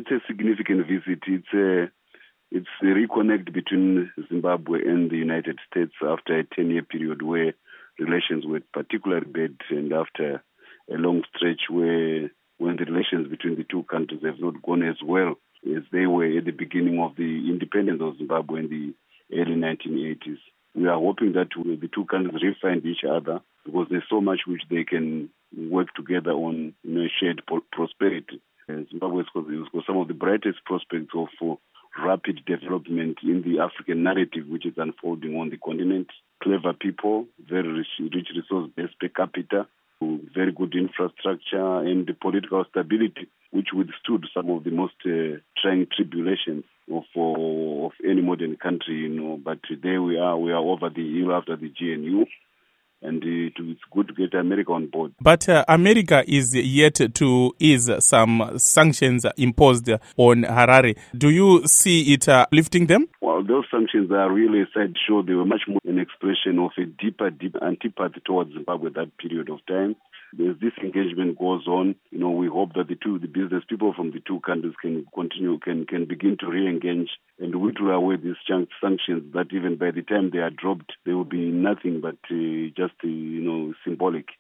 it's a significant visit. It's a reconnect between Zimbabwe and the United States after a 10-year period where relations were particularly bad, and after a long stretch when the relations between the two countries have not gone as well as they were at the beginning of the independence of Zimbabwe in the early 1980s. We are hoping that the two countries re-find each other because there's so much which they can work together on, shared prosperity. Zimbabwe has got some of the brightest prospects of rapid development in the African narrative which is unfolding on the continent. Clever people, very rich resource base per capita, very good infrastructure, and the political stability which withstood some of the most trying tribulations of any modern country, But there we are over the hill after the GNU. And it's good to get America on board. But America is yet to ease some sanctions imposed on Harare. Do you see it lifting them? Well, those sanctions are really a sideshow. They were much more an expression of a deeper antipathy towards Zimbabwe at that period of time. As this engagement goes on, we hope that the business people from the two countries can begin to re-engage and whittle away these sanctions that even by the time they are dropped, they will be nothing but just symbolic.